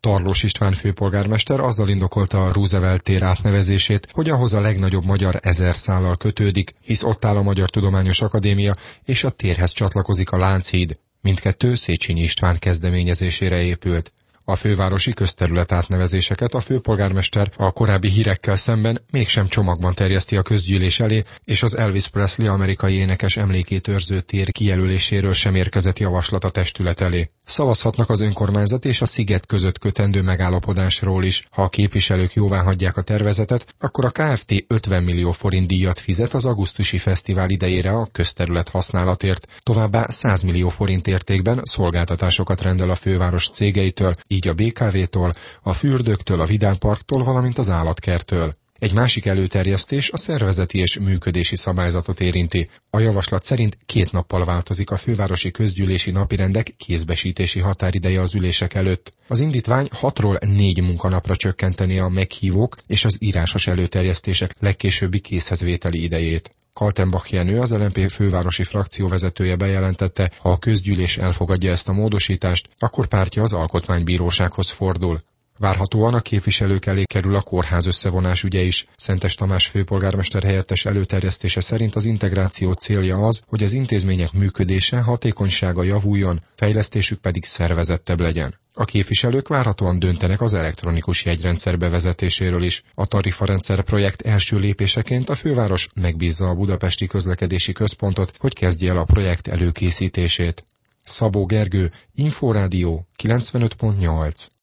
Tarlós István főpolgármester azzal indokolta a Roosevelt tér átnevezését, hogy ahhoz a legnagyobb magyar 1000 szállal kötődik, hisz ott áll a Magyar Tudományos Akadémia, és a térhez csatlakozik a Lánchíd. Mindkettő Széchenyi István kezdeményezésére épült. A fővárosi közterület átnevezéseket a főpolgármester a korábbi hírekkel szemben mégsem csomagban terjeszti a közgyűlés elé, és az Elvis Presley amerikai énekes emlékét őrző tér kijelöléséről sem érkezett javaslat a testület elé. Szavazhatnak az önkormányzat és a sziget között kötendő megállapodásról is. Ha a képviselők jóváhagyják a tervezetet, akkor a Kft. 50 millió forint díjat fizet az augusztusi fesztivál idejére a közterület használatért. Továbbá 100 millió forint értékben szolgáltatásokat rendel a főváros cégeitől, így a BKV-tól, a fürdőktől, a Vidámparktól, valamint az állatkerttől. Egy másik előterjesztés a szervezeti és működési szabályzatot érinti. A javaslat szerint 2 nappal változik a fővárosi közgyűlési napirendek kézbesítési határideje az ülések előtt. Az indítvány 6-ról 4 munkanapra csökkenteni a meghívók és az írásos előterjesztések legkésőbbi készhezvételi idejét. Kaltenbach Jenő, az LMP fővárosi frakcióvezetője bejelentette, ha a közgyűlés elfogadja ezt a módosítást, akkor pártja az alkotmánybírósághoz fordul. Várhatóan a képviselők elé kerül a kórház összevonás ügye is. Szentes Tamás főpolgármester helyettes előterjesztése szerint az integráció célja az, hogy az intézmények működése, hatékonysága javuljon, fejlesztésük pedig szervezettebb legyen. A képviselők várhatóan döntenek az elektronikus jegyrendszer bevezetéséről is. A tarifarendszer projekt első lépéseként a főváros megbízza a Budapesti Közlekedési Központot, hogy kezdje el a projekt előkészítését. Szabó Gergő, Inforádió 95.8